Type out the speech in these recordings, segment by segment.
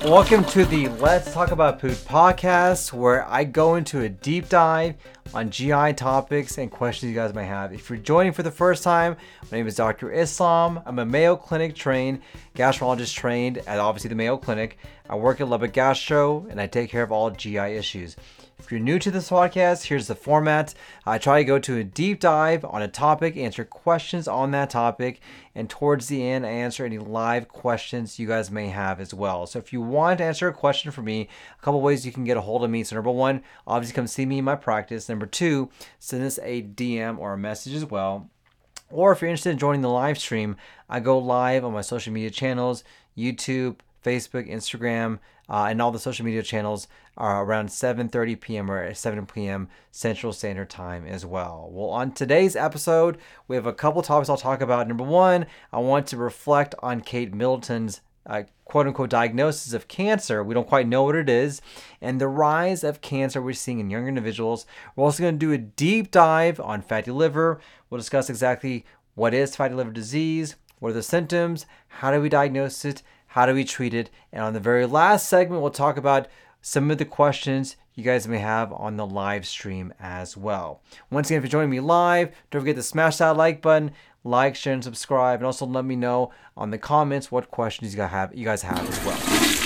Welcome to the Let's Talk About Food podcast, where I go into a deep dive on GI topics and questions you guys may have. If you're joining for the first time, my name is Dr. Islam. I'm a Mayo Clinic trained gastroenterologist trained at obviously the Mayo Clinic. I work at Lubbock Gastro and I take care of all GI issues. If you're new to this podcast, here's the format. I try to go to a deep dive on a topic, answer questions on that topic, and towards the end, I answer any live questions you guys may have as well. So if you want to answer a question for me, a couple ways you can get a hold of me. So number one, obviously come see me in my practice. Number two, send us a DM or a message as well. Or if you're interested in joining the live stream, I go live on my social media channels, YouTube, Facebook, Instagram, and all the social media channels are around 7:30 p.m. or 7 p.m. Central Standard Time as well. Well, on today's episode, we have a couple topics I'll talk about. Number one, I want to reflect on Kate Middleton's quote-unquote diagnosis of cancer. We don't quite know what it is, and the rise of cancer we're seeing in younger individuals. We're also going to do a deep dive on fatty liver. We'll discuss exactly what is fatty liver disease, what are the symptoms, how do we diagnose it, how do we treat it, and on the very last segment, we'll talk about some of the questions you guys may have on the live stream as well. Once again, if you're joining me live, don't forget to smash that like button, like, share, and subscribe, and also let me know on the comments what questions you guys have as well.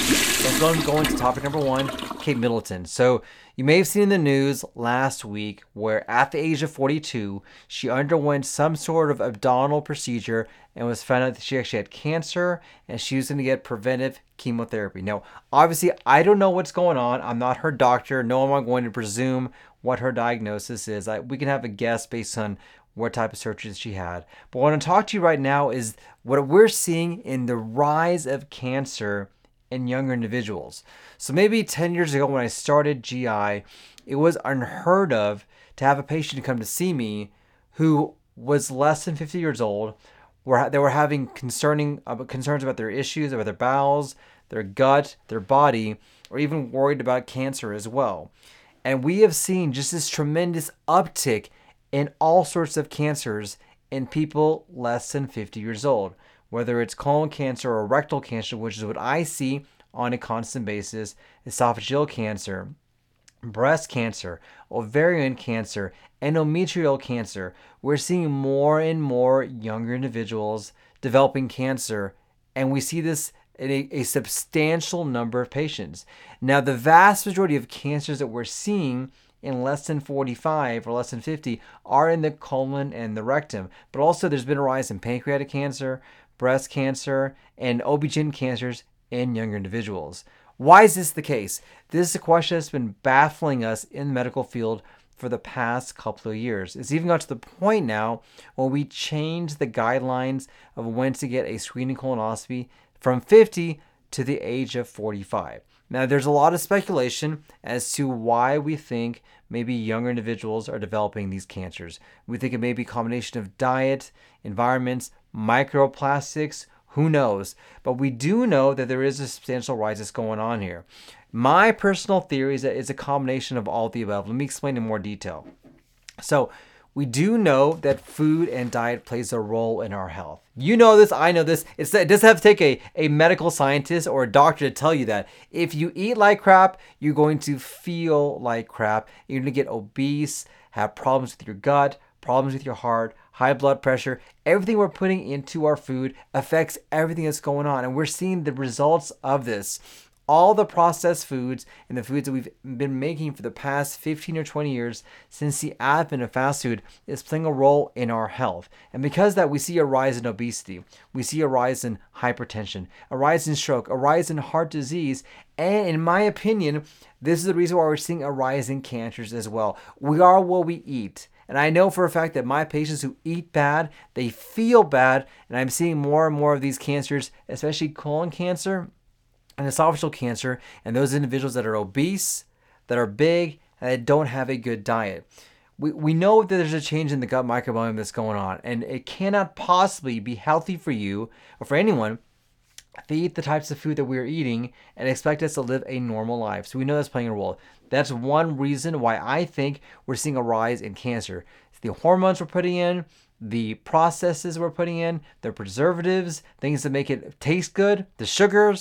So let's go into topic number one, Kate Middleton. So you may have seen in the news last week where at the age of 42, she underwent some sort of abdominal procedure and was found out that she actually had cancer and she was going to get preventive chemotherapy. Now, obviously, I don't know what's going on. I'm not her doctor. No, I'm going to presume what her diagnosis is. We can have a guess based on what type of surgeries she had. But what I want to talk to you right now is what we're seeing in the rise of cancer in younger individuals. So maybe 10 years ago when I started GI, it was unheard of to have a patient come to see me who was less than 50 years old. They were having concerns about their issues, about their bowels, their gut, their body, or even worried about cancer as well. And we have seen just this tremendous uptick in all sorts of cancers in people less than 50 years old, whether it's colon cancer or rectal cancer, which is what I see on a constant basis, esophageal cancer, breast cancer, ovarian cancer, endometrial cancer. We're seeing more and more younger individuals developing cancer, and we see this in a substantial number of patients. Now, the vast majority of cancers that we're seeing in less than 45 or less than 50 are in the colon and the rectum. But also there's been a rise in pancreatic cancer, breast cancer, and OB/GYN cancers in younger individuals. Why is this the case? This is a question that's been baffling us in the medical field for the past couple of years. It's even got to the point now where we changed the guidelines of when to get a screening colonoscopy from 50 to the age of 45. Now, there's a lot of speculation as to why we think maybe younger individuals are developing these cancers. We think it may be a combination of diet, environments, microplastics, who knows? But we do know that there is a substantial rise that's going on here. My personal theory is that it's a combination of all the above. Let me explain in more detail. So, we do know that food and diet plays a role in our health. You know this, I know this. It doesn't have to take a medical scientist or a doctor to tell you that. If you eat like crap, you're going to feel like crap. You're going to get obese, have problems with your gut, problems with your heart, high blood pressure. Everything we're putting into our food affects everything that's going on. And we're seeing the results of this. All the processed foods and the foods that we've been making for the past 15 or 20 years since the advent of fast food is playing a role in our health. And because of that, we see a rise in obesity. We see a rise in hypertension, a rise in stroke, a rise in heart disease. And in my opinion, this is the reason why we're seeing a rise in cancers as well. We are what we eat. And I know for a fact that my patients who eat bad, they feel bad. And I'm seeing more and more of these cancers, especially colon cancer and esophageal cancer, and those individuals that are obese, that are big, and that don't have a good diet. We know that there's a change in the gut microbiome that's going on, and it cannot possibly be healthy for you or for anyone to eat the types of food that we're eating and expect us to live a normal life. So we know that's playing a role. That's one reason why I think we're seeing a rise in cancer. It's the hormones we're putting in, the processes we're putting in, the preservatives, things that make it taste good, the sugars,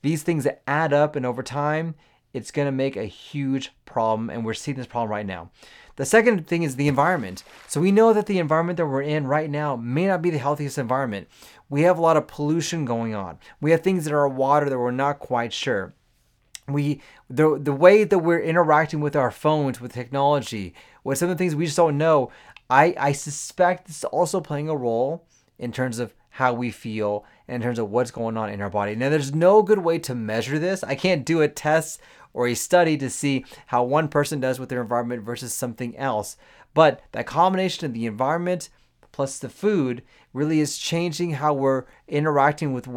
these things that add up, and over time, it's going to make a huge problem, and we're seeing this problem right now. The second thing is the environment. So we know that the environment that we're in right now may not be the healthiest environment. We have a lot of pollution going on. We have things in our water that we're not quite sure. The way that we're interacting with our phones, with technology, with some of the things we just don't know, I suspect it's also playing a role in terms of how we feel and in terms of what's going on in our body. Now, there's no good way to measure this. I can't do a test or a study to see how one person does with their environment versus something else. But that combination of the environment plus the food really is changing how we're interacting with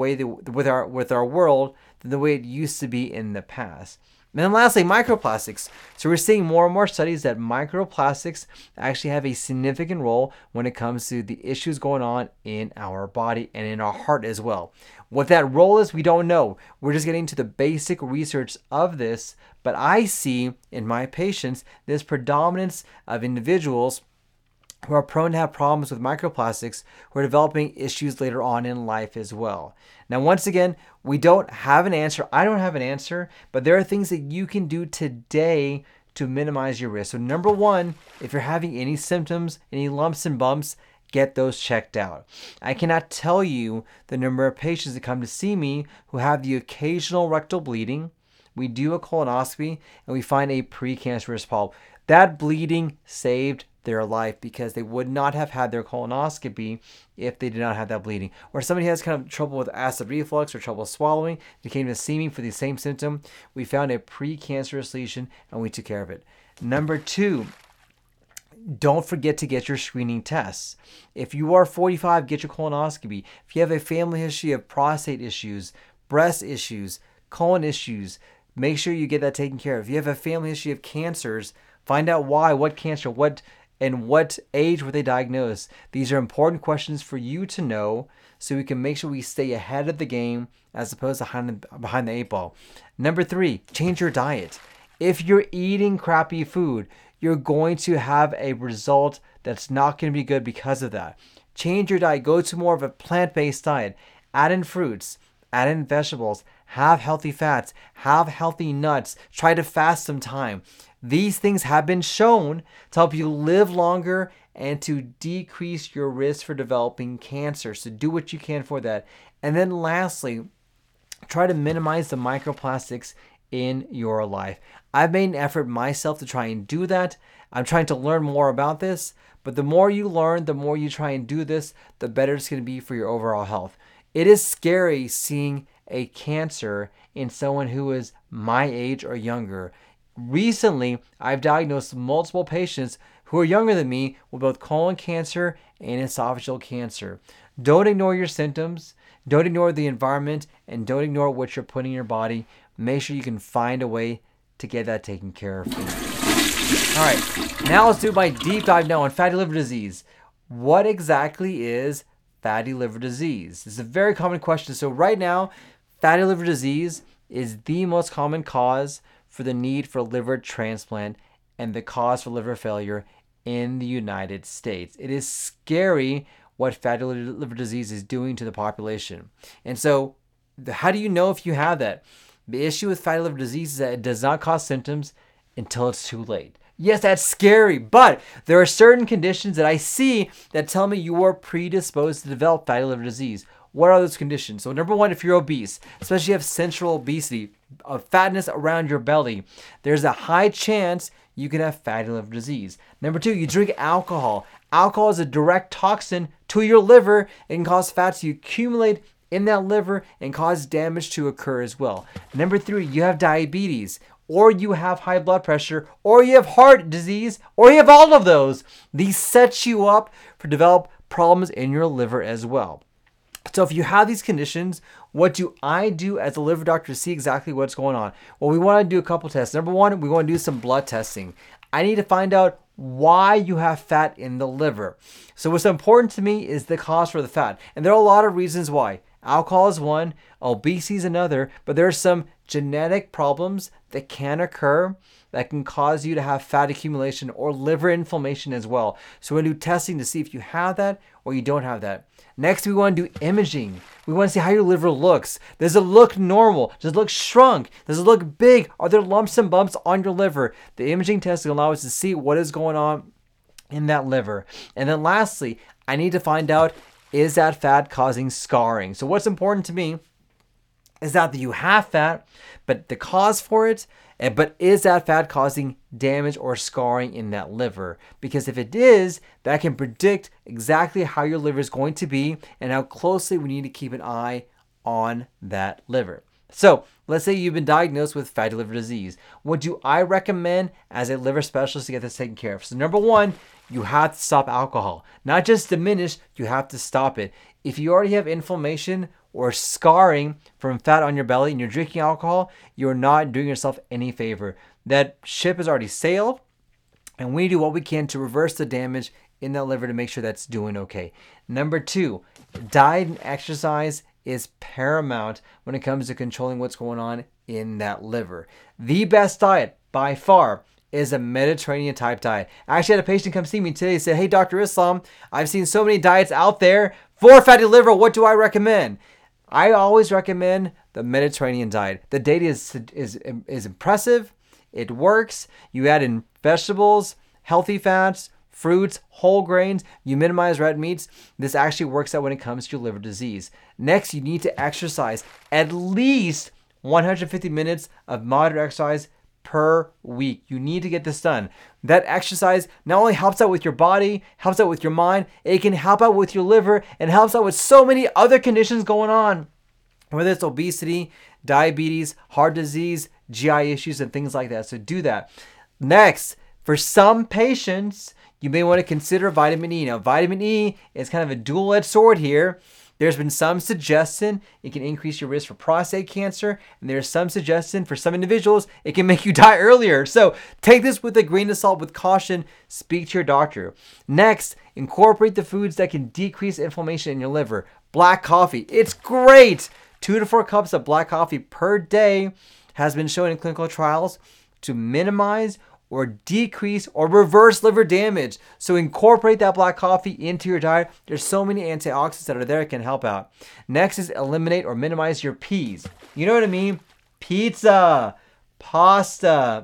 our world than the way it used to be in the past. And then lastly, microplastics. So we're seeing more and more studies that microplastics actually have a significant role when it comes to the issues going on in our body and in our heart as well. What that role is, we don't know. We're just getting to the basic research of this, but I see in my patients this predominance of individuals who are prone to have problems with microplastics, who are developing issues later on in life as well. Now, once again, we don't have an answer. I don't have an answer, but there are things that you can do today to minimize your risk. So number one, if you're having any symptoms, any lumps and bumps, get those checked out. I cannot tell you the number of patients that come to see me who have the occasional rectal bleeding. We do a colonoscopy and we find a precancerous polyp. That bleeding saved their life because they would not have had their colonoscopy if they did not have that bleeding. Or somebody has kind of trouble with acid reflux or trouble swallowing, they came to see me for the same symptom. We found a precancerous lesion and we took care of it. Number two, don't forget to get your screening tests. If you are 45, get your colonoscopy. If you have a family history of prostate issues, breast issues, colon issues, make sure you get that taken care of. If you have a family history of cancers, find out why, what cancer, what age were they diagnosed. These are important questions for you to know so we can make sure we stay ahead of the game as opposed to behind the 8 ball. Number three, change your diet. If you're eating crappy food, you're going to have a result that's not going to be good because of that. Change your diet. Go to more of a plant-based diet. Add in fruits. Add in vegetables. Have healthy fats. Have healthy nuts. Try to fast some time. These things have been shown to help you live longer and to decrease your risk for developing cancer. So do what you can for that. And then lastly, try to minimize the microplastics in your life. I've made an effort myself to try and do that. I'm trying to learn more about this, but the more you learn, the more you try and do this, the better it's going to be for your overall health. It is scary seeing a cancer in someone who is my age or younger. Recently, I've diagnosed multiple patients who are younger than me with both colon cancer and esophageal cancer. Don't ignore your symptoms. Don't ignore the environment, and don't ignore what you're putting in your body. Make sure you can find a way to get that taken care of. All right, now let's do my deep dive now on fatty liver disease. What exactly is fatty liver disease? This is a very common question. So right now, fatty liver disease is the most common cause for the need for liver transplant and the cause for liver failure in the United States. It is scary what fatty liver disease is doing to the population. And so how do you know if you have that? The issue with fatty liver disease is that it does not cause symptoms until it's too late. Yes, that's scary, but there are certain conditions that I see that tell me you are predisposed to develop fatty liver disease. What are those conditions? So number one, if you're obese, especially if you have central obesity, fatness around your belly, there's a high chance you can have fatty liver disease. Number two, you drink alcohol. Alcohol is a direct toxin to your liver. It can cause fat to accumulate in that liver and cause damage to occur as well. Number three, you have diabetes, or you have high blood pressure, or you have heart disease, or you have all of those. These set you up for develop problems in your liver as well. So if you have these conditions, what do I do as a liver doctor to see exactly what's going on? Well, we want to do a couple tests. Number one, we want to do some blood testing. I need to find out why you have fat in the liver. So what's important to me is the cause for the fat. And there are a lot of reasons why. Alcohol is one, obesity is another, but there are some genetic problems that can occur that can cause you to have fat accumulation or liver inflammation as well. So we're going to do testing to see if you have that or you don't have that. Next, we want to do imaging. We want to see how your liver looks. Does it look normal? Does it look shrunk? Does it look big? Are there lumps and bumps on your liver? The imaging test will allow us to see what is going on in that liver. And then lastly, I need to find out, is that fat causing scarring? So what's important to me is not that you have fat, but the cause for it, but is that fat causing damage or scarring in that liver? Because if it is, that can predict exactly how your liver is going to be and how closely we need to keep an eye on that liver. So let's say you've been diagnosed with fatty liver disease. What do I recommend as a liver specialist to get this taken care of? So number one, you have to stop alcohol. Not just diminish, you have to stop it. If you already have inflammation or scarring from fat on your belly and you're drinking alcohol, you're not doing yourself any favor. That ship has already sailed, and we do what we can to reverse the damage in that liver to make sure that's doing okay. Number two, diet and exercise is paramount when it comes to controlling what's going on in that liver. The best diet by far is a Mediterranean type diet. I actually had a patient come see me today and said, "Hey, Dr. Islam, I've seen so many diets out there for fatty liver. What do I recommend?" I always recommend the Mediterranean diet. The data is impressive. It works. You add in vegetables, healthy fats, fruits, whole grains. You minimize red meats. This actually works out when it comes to your liver disease. Next, you need to exercise at least 150 minutes of moderate exercise per week. You need to get this done. That exercise not only helps out with your body, helps out with your mind, it can help out with your liver and helps out with so many other conditions going on, whether it's obesity, diabetes, heart disease, GI issues, and things like that. So do that. Next, for some patients, you may want to consider vitamin E. Now, vitamin E is kind of a dual-edged sword here. There's been some suggestion it can increase your risk for prostate cancer, and there's some suggestion for some individuals it can make you die earlier. So take this with a grain of salt, with caution. Speak to your doctor. Next, incorporate the foods that can decrease inflammation in your liver. Black coffee, it's great. 2 to 4 cups of black coffee per day has been shown in clinical trials to minimize or decrease or reverse liver damage. So incorporate that black coffee into your diet. There's so many antioxidants that are there that can help out. Next is eliminate or minimize your peas. You know what I mean? Pizza, pasta,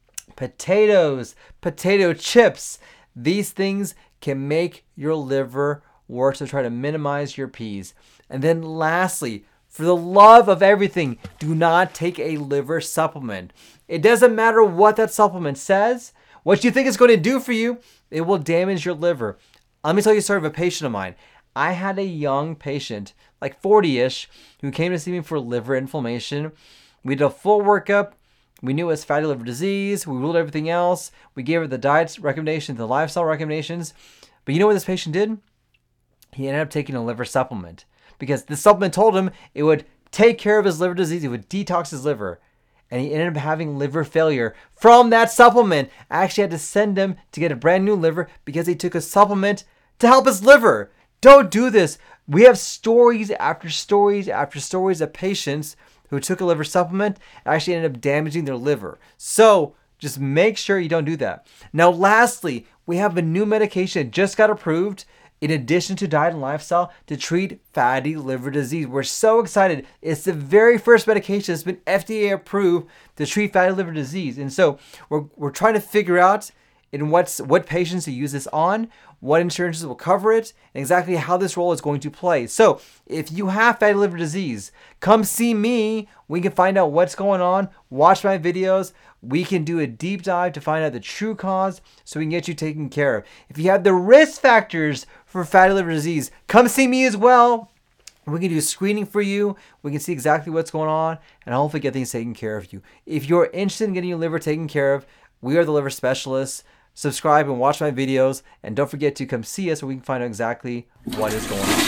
potatoes, potato chips. These things can make your liver worse, so try to minimize your peas. And then lastly, for the love of everything, do not take a liver supplement. It doesn't matter what that supplement says, what you think it's going to do for you, it will damage your liver. Let me tell you a story of a patient of mine. I had a young patient, like 40-ish, who came to see me for liver inflammation. We did a full workup. We knew it was fatty liver disease. We ruled everything else. We gave her the diet recommendations, the lifestyle recommendations. But you know what this patient did? He ended up taking a liver supplement because the supplement told him it would take care of his liver disease. It would detox his liver. And he ended up having liver failure from that supplement. I actually had to send him to get a brand new liver because he took a supplement to help his liver. Don't do this. We have stories after stories after stories of patients who took a liver supplement and actually ended up damaging their liver. So just make sure you don't do that. Now, lastly, we have a new medication that just got approved in addition to diet and lifestyle to treat fatty liver disease. We're so excited. It's the very first medication that's been FDA approved to treat fatty liver disease. And so we're trying to figure out in what patients to use this on, what insurances will cover it, and exactly how this role is going to play. So if you have fatty liver disease, come see me. We can find out what's going on. Watch my videos. We can do a deep dive to find out the true cause so we can get you taken care of. If you have the risk factors for fatty liver disease, come see me as well. We can do screening for you. We can see exactly what's going on and hopefully get things taken care of you. If you're interested in getting your liver taken care of, we are the liver specialists. Subscribe and watch my videos. And don't forget to come see us so we can find out exactly what is going on.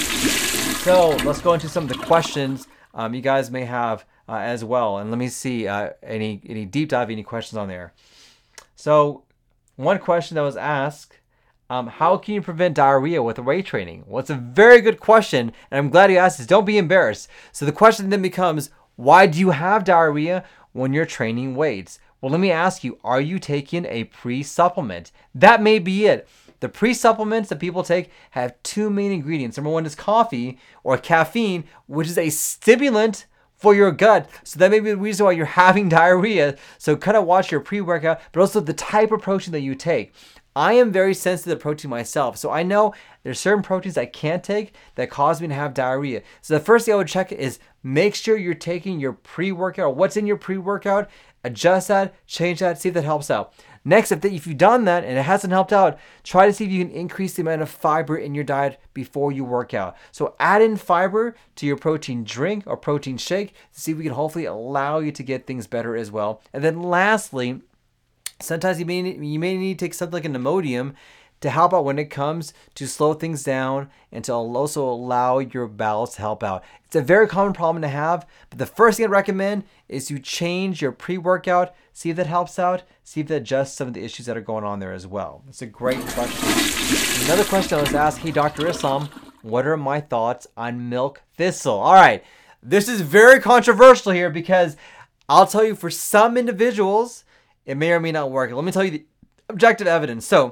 So let's go into some of the questions you guys may have as well. And let me see any deep dive, any questions on there. So one question that was asked, How can you prevent diarrhea with weight training? Well, it's a very good question, and I'm glad you asked this. Don't be embarrassed. So the question then becomes, why do you have diarrhea when you're training weights? Well, let me ask you, are you taking a pre-supplement? That may be it. The pre-supplements that people take have two main ingredients. Number one is coffee or caffeine, which is a stimulant for your gut. So that may be the reason why you're having diarrhea. So kind of watch your pre-workout, but also the type of protein that you take. I am very sensitive to protein myself. So I know there's certain proteins I can't take that cause me to have diarrhea. So the first thing I would check is make sure you're taking your pre-workout or what's in your pre-workout, adjust that, change that, see if that helps out. Next, if you've done that and it hasn't helped out, try to see if you can increase the amount of fiber in your diet before you work out. So add in fiber to your protein drink or protein shake to see if we can hopefully allow you to get things better as well. And then lastly, sometimes you may need to take something like an Imodium to help out when it comes to slow things down and to also allow your bowels to help out. It's a very common problem to have, but the first thing I'd recommend is you change your pre-workout, see if that helps out, see if that adjusts some of the issues that are going on there as well. It's a great question. Another question I was asked, hey, Dr. Islam, what are my thoughts on milk thistle? All right, this is very controversial here because I'll tell you for some individuals, it may or may not work. Let me tell you the objective evidence. So,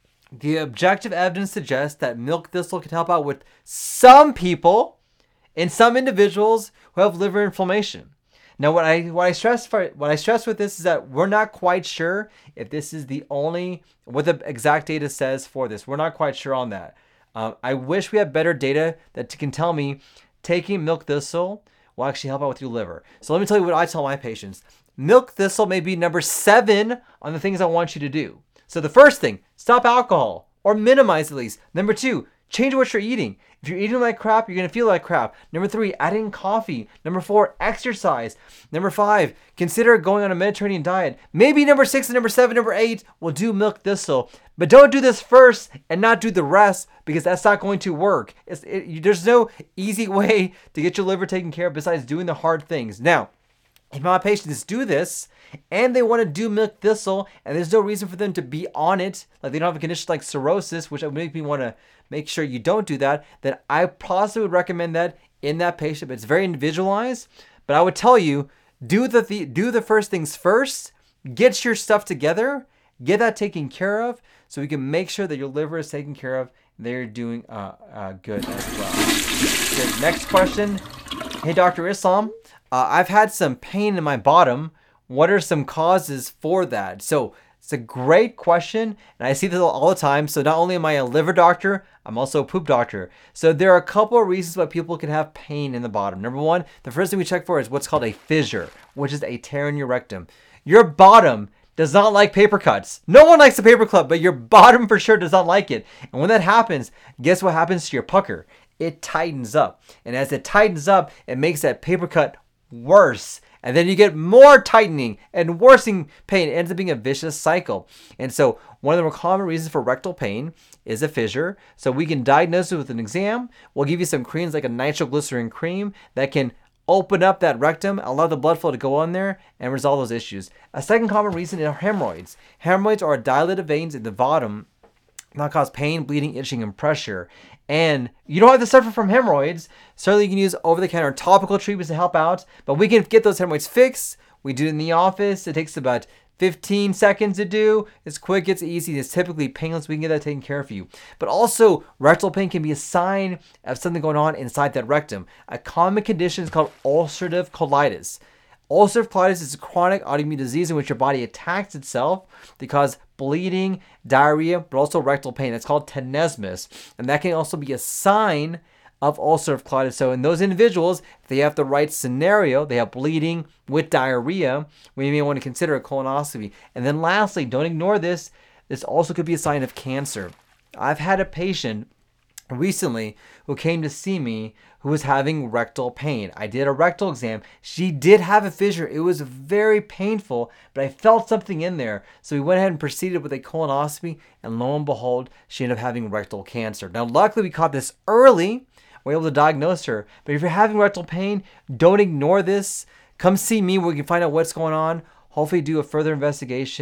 the objective evidence suggests that milk thistle can help out with some people and some individuals who have liver inflammation. Now, what I stress with this is that we're not quite sure if this is what the exact data says for this. We're not quite sure on that. I wish we had better data that can tell me taking milk thistle will actually help out with your liver. So let me tell you what I tell my patients. Milk thistle may be number 7 on the things I want you to do. So the first thing, stop alcohol or minimize at least. Number 2, change what you're eating. If you're eating like crap, you're going to feel like crap. Number 3, add in coffee. Number 4, exercise. Number 5, consider going on a Mediterranean diet. Maybe number 6 and number 7, number 8 will do milk thistle. But don't do this first and not do the rest because that's not going to work. There's no easy way to get your liver taken care of besides doing the hard things. Now, if my patients do this and they want to do milk thistle and there's no reason for them to be on it, like they don't have a condition like cirrhosis, which would make me want to make sure you don't do that, then I possibly would recommend that in that patient. But it's very individualized. But I would tell you, do the first things first, get your stuff together, get that taken care of so we can make sure that your liver is taken care of and they're doing good as well. Good. Next question. Hey, Dr. Islam. I've had some pain in my bottom. What are some causes for that? So it's a great question, and I see this all the time. So not only am I a liver doctor, I'm also a poop doctor. So there are a couple of reasons why people can have pain in the bottom. Number 1, the first thing we check for is what's called a fissure, which is a tear in your rectum. Your bottom does not like paper cuts. No one likes a paper cut, but your bottom for sure does not like it. And when that happens, guess what happens to your pucker? It tightens up. And as it tightens up, it makes that paper cut worse, and then you get more tightening and worsening pain. It ends up being a vicious cycle. And so one of the more common reasons for rectal pain is a fissure. So we can diagnose it with an exam. We'll give you some creams like a nitroglycerin cream that can open up that rectum, allow the blood flow to go on there and resolve those issues. A second common reason are hemorrhoids. Hemorrhoids are dilated veins in the bottom that cause pain, bleeding, itching, and pressure. And you don't have to suffer from hemorrhoids. Certainly you can use over-the-counter topical treatments to help out, but we can get those hemorrhoids fixed. We do it in the office. It takes about 15 seconds to do. It's quick, it's easy, it's typically painless. We can get that taken care of for you. But also, rectal pain can be a sign of something going on inside that rectum. A common condition is called ulcerative colitis. Ulcerative colitis is a chronic autoimmune disease in which your body attacks itself to cause bleeding, diarrhea, but also rectal pain. It's called tenesmus, and that can also be a sign of ulcerative colitis. So in those individuals, if they have the right scenario, they have bleeding with diarrhea, we may want to consider a colonoscopy. And then lastly, don't ignore this. This also could be a sign of cancer. I've had a patient recently who came to see me who was having rectal pain. I did a rectal exam. She did have a fissure. It was very painful, but I felt something in there. So we went ahead and proceeded with a colonoscopy, and lo and behold, she ended up having rectal cancer. Now, luckily, we caught this early. We were able to diagnose her. But if you're having rectal pain, don't ignore this. Come see me where we can find out what's going on. Hopefully do a further investigation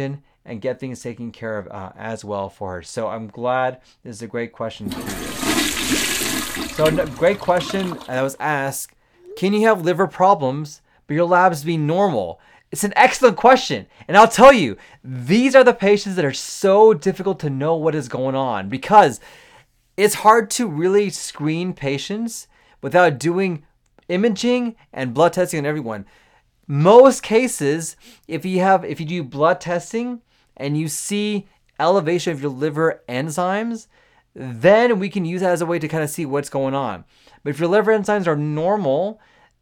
and get things taken care of as well for her. So I'm glad this is a great question. So great question that was asked. Can you have liver problems but your labs be normal? It's an excellent question. And I'll tell you, these are the patients that are so difficult to know what is going on, because it's hard to really screen patients without doing imaging and blood testing on everyone. Most cases, if you do blood testing and you see elevation of your liver enzymes, then we can use that as a way to kind of see what's going on. But if your liver enzymes are normal,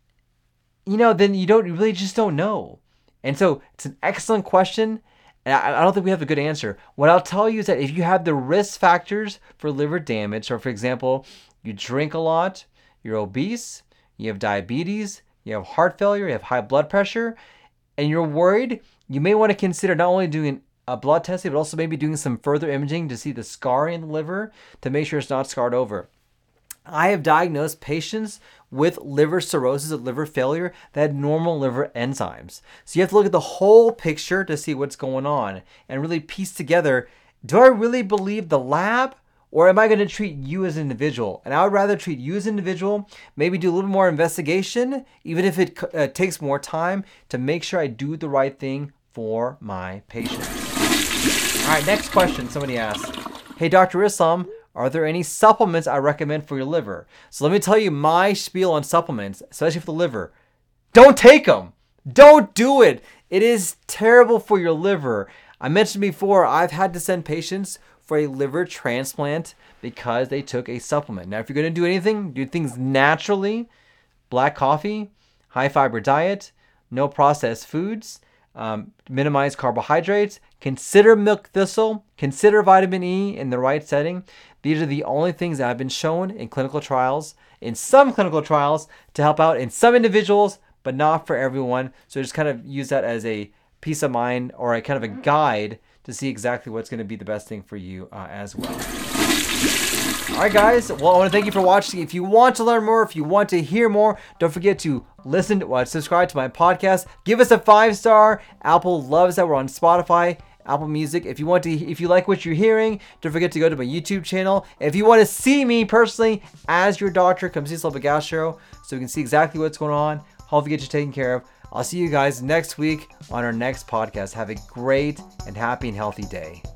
then you really just don't know. And so it's an excellent question, and I don't think we have a good answer. What I'll tell you is that if you have the risk factors for liver damage, so for example, you drink a lot, you're obese, you have diabetes, you have heart failure, you have high blood pressure, and you're worried, you may want to consider not only doing a blood testing, but also maybe doing some further imaging to see the scarring in the liver to make sure it's not scarred over. I have diagnosed patients with liver cirrhosis, or liver failure, that had normal liver enzymes. So you have to look at the whole picture to see what's going on and really piece together, do I really believe the lab, or am I going to treat you as an individual? And I would rather treat you as an individual, maybe do a little more investigation, even if it takes more time, to make sure I do the right thing for my patient. All right, next question somebody asked. Hey, Dr. Islam, are there any supplements I recommend for your liver? So let me tell you my spiel on supplements, especially for the liver. Don't take them. Don't do it. It is terrible for your liver. I mentioned before, I've had to send patients for a liver transplant because they took a supplement. Now, if you're going to do anything, do things naturally. Black coffee, high fiber diet, no processed foods, minimize carbohydrates, consider milk thistle, consider vitamin E in the right setting. These are the only things that have been shown in clinical trials, in some clinical trials, to help out in some individuals, but not for everyone. So just kind of use that as a peace of mind, or a kind of a guide to see exactly what's going to be the best thing for you as well. All right, guys. Well, I want to thank you for watching. If you want to learn more, if you want to hear more, don't forget to subscribe to my podcast. Give us a 5-star. Apple loves that. We're on Spotify, Apple Music. If you like what you're hearing, don't forget to go to my YouTube channel. If you want to see me personally as your doctor, come see Islam Bagastro so we can see exactly what's going on. Hopefully get you taken care of. I'll see you guys next week on our next podcast. Have a great and happy and healthy day.